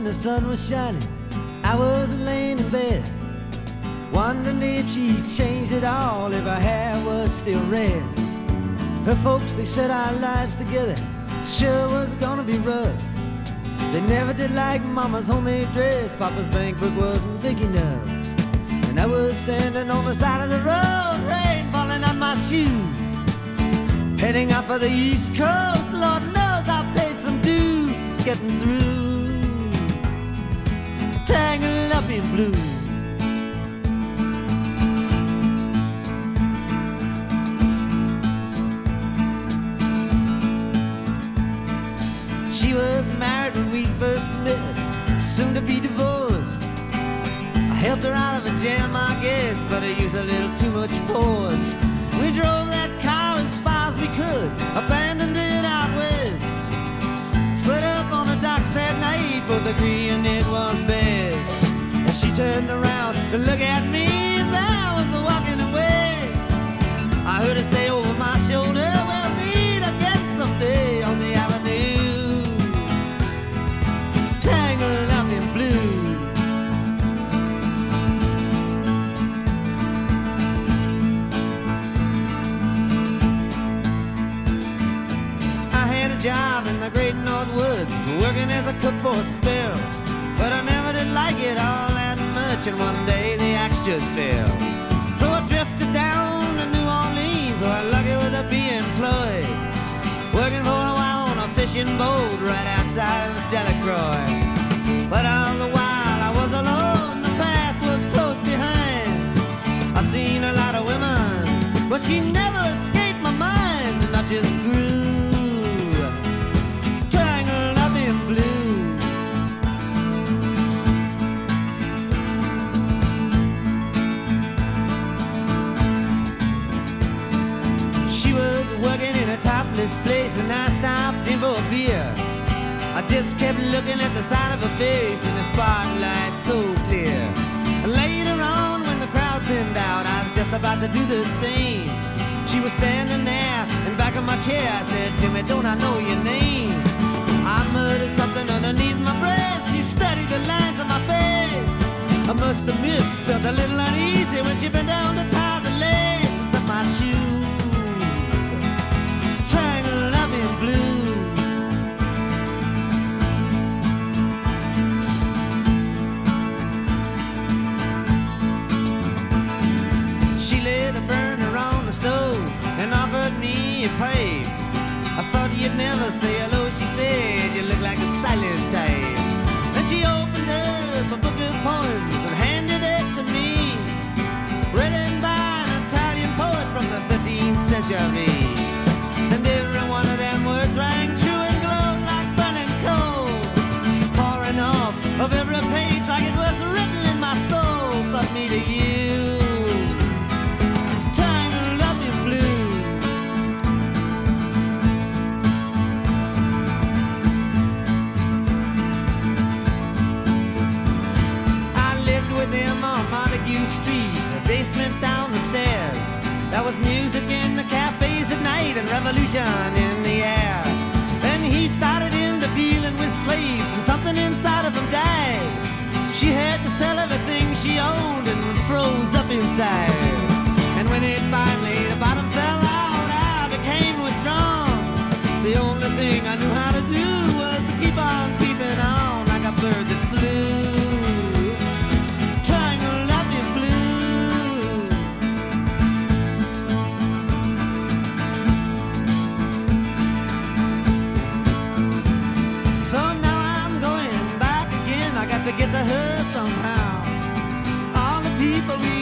the sun was shining, I was laying in bed, wondering if she changed at all, if her hair was still red. Her folks, they said our lives together sure was gonna be rough. They never did like Mama's homemade dress, Papa's bank book wasn't big enough. And I was standing on the side of the road, rain falling on my shoes, heading out for the East Coast. Lord knows I paid some dues getting through, tangled up in blue. She was married when we first met, soon to be divorced. I helped her out of a jam, I guess, but I used a little too much force. We drove that car as far as we could, abandoned it out west. Split up on the docks at night, both agreeing it was best. And she turned around to look at me as I was walking away. I heard her say over my shoulder, we'll meet again someday on the avenue, tangled up in blue. Job in the great North Woods, working as a cook for a spell, but I never did like it all that much, and one day the axe just fell. So I drifted down to New Orleans, where I'm lucky with a be employed, working for a while on a fishing boat right outside of Delacroix. But all the while I was alone, the past was close behind. I seen a lot of women, but she never escaped my mind, and I just grew topless place, and I stopped in for a beer. I just kept looking at the side of her face in the spotlight so clear. And later on, when the crowd thinned out, I was just about to do the same. She was standing there in back of my chair. I said, Timmy, don't I know your name? I muttered something underneath my breath. She studied the lines on my face. I must admit, felt a little uneasy when she bent down to tie the laces of my shoes, tangled up in blue. She lit a burner on the stove and offered me a pipe. I thought you'd never say hello, she said, you look like a silent type. Then she opened up a book of poems and handed it to me, written by an Italian poet from the 13th century. And every one of them words rang true and glowed like burning coal, pouring off of every page like it was written in my soul. Fuck me to you, tangled up in blue. I lived with him on Montague Street, a basement down the stairs. There was music in the cafes at night and revolution in the air. Then he started into dealing with slaves, and something inside of him died. She had to sell everything she owned and froze up inside. And when it finally, the bottom fell out, I became withdrawn. The only thing I knew how to do was to keep on keeping on like a bird that flew, tangled up in blue. So now I'm going back again. I got to get to her somehow. All the people we